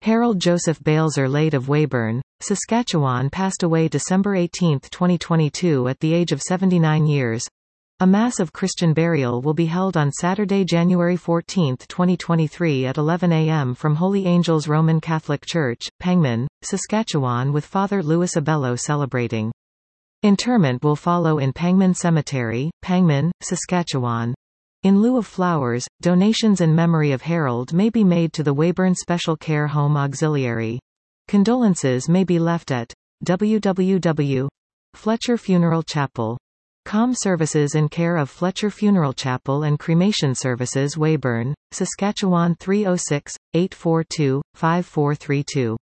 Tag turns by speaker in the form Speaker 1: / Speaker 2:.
Speaker 1: Harold Joseph Balzer Late of Weyburn, Saskatchewan passed away December 18, 2022 at the age of 79 years. A Mass of Christian burial will be held on Saturday, January 14, 2023 at 11 a.m. from Holy Angels Roman Catholic Church, Pangman, Saskatchewan, with Father Louis Abello celebrating. Interment will follow in Pangman Cemetery, Pangman, Saskatchewan. In lieu of flowers, donations in memory of Harold may be made to the Weyburn Special Care Home Auxiliary. Condolences may be left at www.Fletcher Funeral Chapel. Services in care of Fletcher Funeral Chapel and Cremation Services, Weyburn, Saskatchewan 306-842-5432.